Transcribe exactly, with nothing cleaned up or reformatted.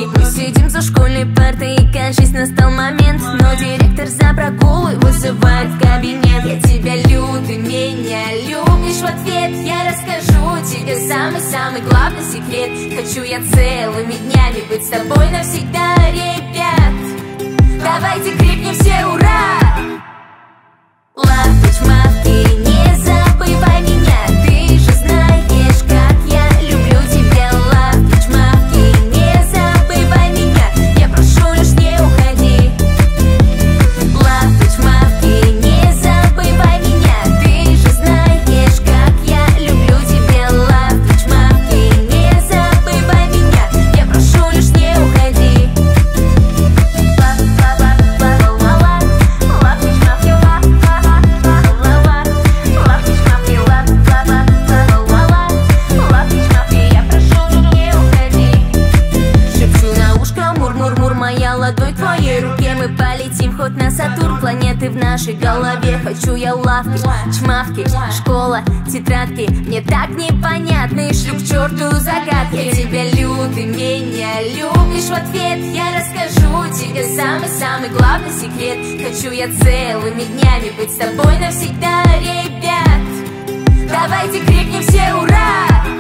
Мы сидим за школьной партой и, кажись, настал момент, но директор за прогулы вызывает в кабинет. Я тебя люблю, ты меня любишь в ответ. Я расскажу тебе самый-самый главный секрет. Хочу я целыми днями быть с тобой навсегда, ребят. Давайте крикнем все ура! Лавки-чмавки, не забывай меня. Ты же знаешь, как я люблю тебя. Лавки-чмавки, не забывай меня. Я прошу лишь не уходи. Лавки-чмавки, не забывай меня. Ты же знаешь, как я люблю тебя. Лавки-чмавки, не забывай меня. Я прошу лишь не уходи. Ладонь в твоей руке, мы полетим хоть на Сатурн. Планеты в нашей голове. Хочу я лавки, чмавки, школа, тетрадки. Мне так непонятно и шлю к черту загадки. Я тебя люблю, ты меня любишь в ответ. Я расскажу тебе самый-самый главный секрет. Хочу я целыми днями быть с тобой навсегда, ребят. Давайте крикнем все ура!